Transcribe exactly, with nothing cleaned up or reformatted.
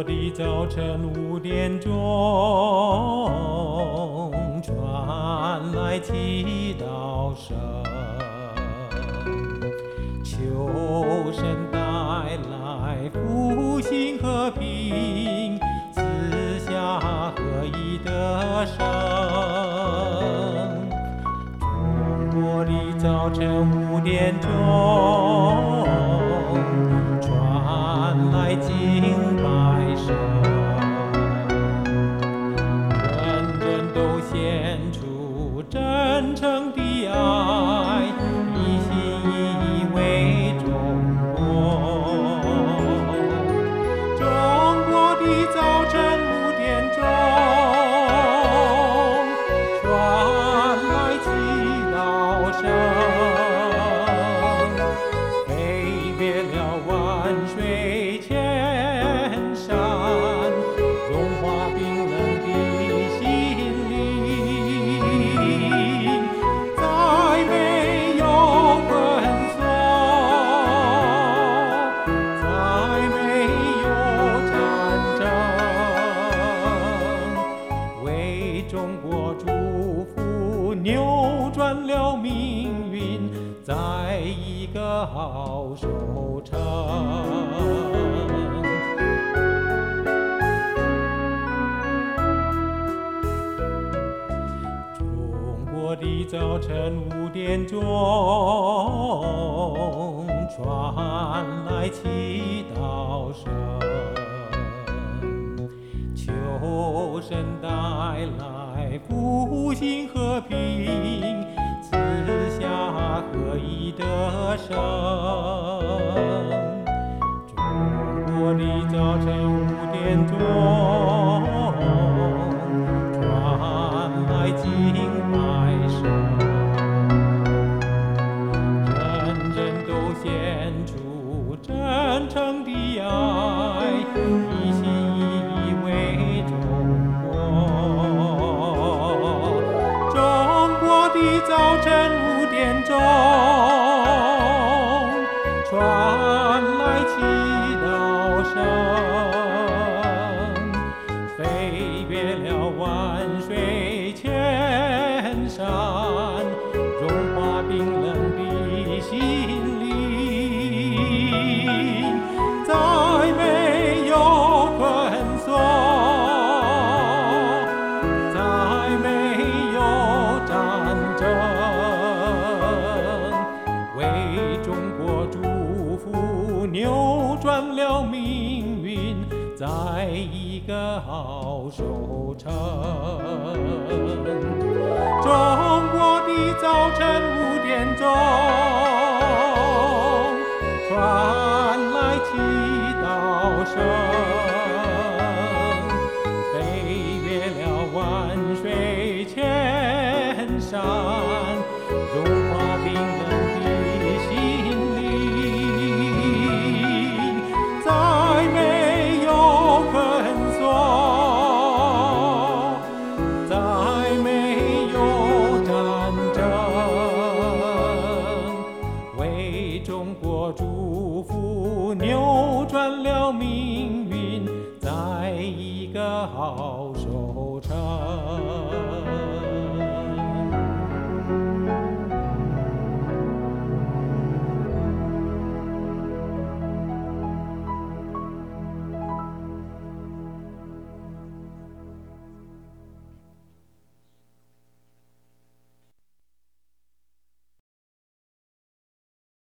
的早晨五点钟，传来祈祷声，求神带来复兴和平，赐下合一的生。中国的早晨五点钟，传来敬拜声，人人都献出真诚的爱，一心一意为中国。中国的早晨五点钟，传来祈祷声，飞越了万水千山，融化冰冷的心灵，再没有困锁，再没有战争，为中国祝福，扭转了命运，在一个好收成。中国的早晨五点钟，传来祈祷声，求神带来复兴和平，赐下合一的生。中国的早晨五点钟，传来敬拜声，人人都献出真诚的爱，一心一意为中国。中国的早晨五点钟，传来祈祷声，飞越了万水千山，融化冰冷的心灵，再没有困锁，再没有战争，为中国祝福，扭转了命运，在一个好收成。中国的早晨五点钟，传来祈祷声。